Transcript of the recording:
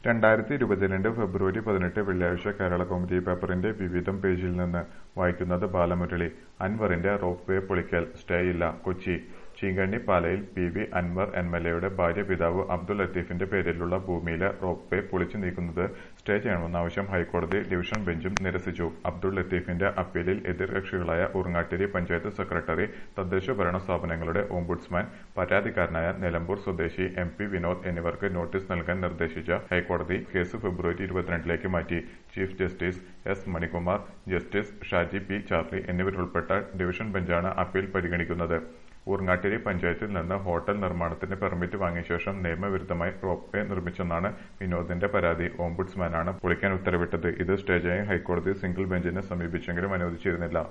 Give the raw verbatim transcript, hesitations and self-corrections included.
രണ്ടായിരത്തി ഇരുപത്തിരണ്ട് ഫെബ്രുവരി പതിനെട്ട് വെള്ളിയാഴ്ച കേരളകൗമുദി പേപ്പറിന്റെ വിവിധം പേജിൽ നിന്ന് വായിക്കുന്നത് ബാലമുരളി. അൻവറിന്റെ റോപ്പ് വേ പൊളിക്കൽ സ്റ്റേയില്ല. കൊച്ചി ചീങ്കണ്ണിപ്പാലയിൽ പി വി അൻവർ എംഎൽഎയുടെ ഭാര്യ പിതാവ് അബ്ദുൾ ലത്തീഫിന്റെ പേരിലുള്ള ഭൂമിയിലെ റോപ്പ് വേ പൊളിച്ചു നീക്കുന്നത് സ്റ്റേ ചെയ്യണമെന്ന ആവശ്യം ഹൈക്കോടതി ഡിവിഷൻ ബെഞ്ചും നിരസിച്ചു. അബ്ദുൾ ലത്തീഫിന്റെ അപ്പീലിൽ എതിർകക്ഷികളായ ഊർങ്ങാട്ടിരി പഞ്ചായത്ത് സെക്രട്ടറി, തദ്ദേശഭരണ സ്ഥാപനങ്ങളുടെ ഓംബുഡ്സ്മാൻ, പരാതിക്കാരനായ നിലമ്പൂർ സ്വദേശി എം പി വിനോദ് എന്നിവർക്ക് നോട്ടീസ് നൽകാൻ നിർദ്ദേശിച്ച ഹൈക്കോടതി കേസ് ഫെബ്രുവരി ഇരുപത്തിരണ്ടിലേക്ക് മാറ്റി. Chief justice S Manikumar, justice Shaji P Charly എന്നിവരുൾപ്പെട്ട ഡിവിഷൻ ബെഞ്ചാണ് അപ്പീൽ പരിഗണിക്കുന്നത്. ഊർങ്ങാട്ടിരി പഞ്ചായത്തിൽ നിന്ന് ഹോട്ടൽ നിർമ്മാണത്തിന് പെർമിറ്റ് വാങ്ങിയ ശേഷം നിയമവിരുദ്ധമായി റോപ്പ് വേ നിർമ്മിച്ചെന്നാണ് വിനോദിന്റെ പരാതി. ഓംബുഡ്സ്മാനാണ് പൊളിക്കാൻ ഉത്തരവിട്ടത്. ഇത് സ്റ്റേ ചെയ്യാൻ ഹൈക്കോടതി സിംഗിൾ ബെഞ്ചിനെ സമീപിച്ചെങ്കിലും അനുവദിച്ചിരുന്നില്ല.